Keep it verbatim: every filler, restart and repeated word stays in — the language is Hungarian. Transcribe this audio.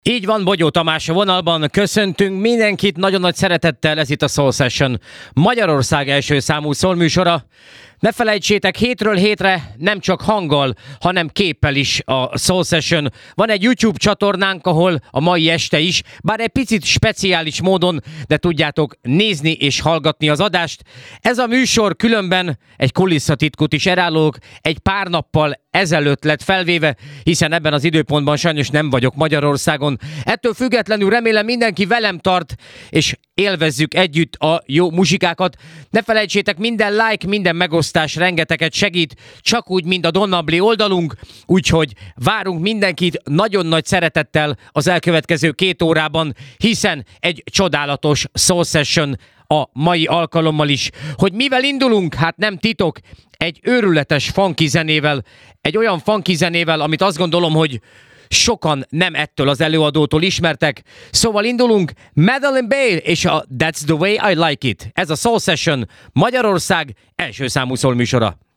Így van, Bogyó Tamás a vonalban. Köszöntünk mindenkit nagyon nagy szeretettel, ez itt a Soul Session, Magyarország első számú szólműsora. Ne felejtsétek, hétről hétre nem csak hanggal, hanem képpel is a Soul Session. Van egy YouTube csatornánk, ahol a mai este is, bár egy picit speciális módon, de tudjátok nézni és hallgatni az adást. Ez a műsor különben egy kulisszatitkot is elárulok, egy pár nappal ezelőtt lett felvéve, hiszen ebben az időpontban sajnos nem vagyok Magyarországon. Ettől függetlenül remélem mindenki velem tart, és élvezzük együtt a jó muzsikákat. Ne felejtsétek, minden like, minden megosztás rengeteget segít, csak úgy, mint a Donnabli oldalunk, úgyhogy várunk mindenkit nagyon nagy szeretettel az elkövetkező két órában, hiszen egy csodálatos Soul Session a mai alkalommal is. Hogy mivel indulunk? Hát nem titok, egy őrületes funky zenével, egy olyan funky zenével, amit azt gondolom, hogy sokan nem ettől az előadótól ismertek. Szóval indulunk, Madeline Bale és a That's the Way I Like It. Ez a Soul Session, Magyarország első számú szólműsora.